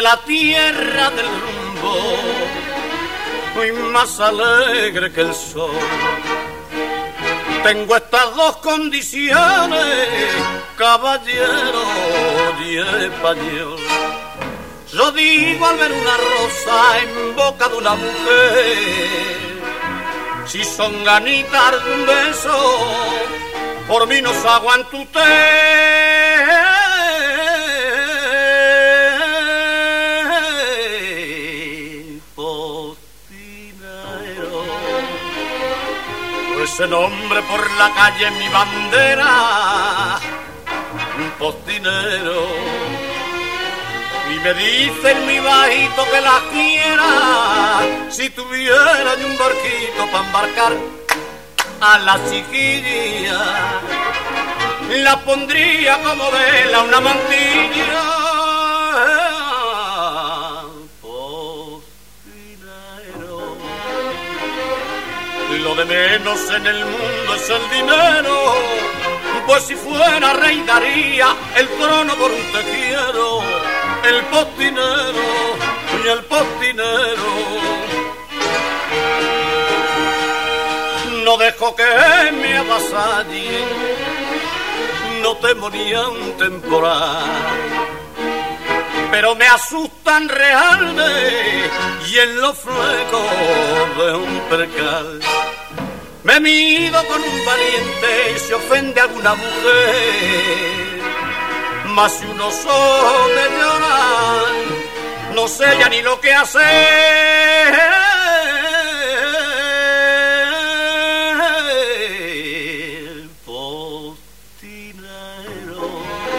la tierra del rumbo, y más alegre que el sol. Tengo estas dos condiciones, caballero y español. Yo digo al ver una rosa en boca de una mujer, si son ganitas de un beso, por mí no se aguanta usted. Postinero, ese nombre por la calle es mi bandera, un postinero. Y me dicen mi bajito que la quiera, si tuviera yo un barquito para embarcar a la chiquilla, la pondría como vela una mantilla. Postinero, lo de menos en el mundo es el dinero, pues si fuera rey daría el trono por un te quiero. El postinero y el postinero, no dejo que me avasallen, no temo ni a un temporal, pero me asustan reales y en los flecos de un percal. Me mido con un valiente y se ofende alguna mujer, mas si unos ojos me lloran, no sé ya ni lo que hacer. Postinero,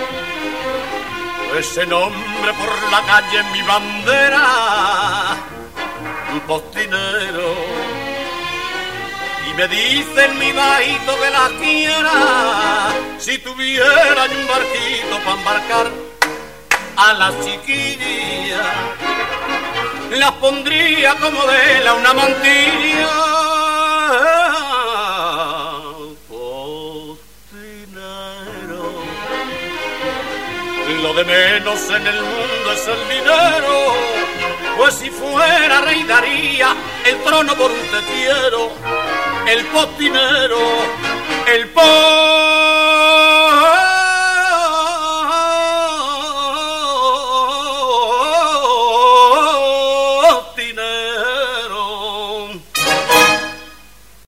ese nombre por la calle es mi bandera, un postinero. Y me dicen mi bajito que la quiera, si tuviera yo un barquito para embarcar a las chiquillas, las pondría como vela una mantilla. Postinero, lo de menos en el mundo es el dinero, pues si fuera rey daría el trono por un te quiero. El postinero, el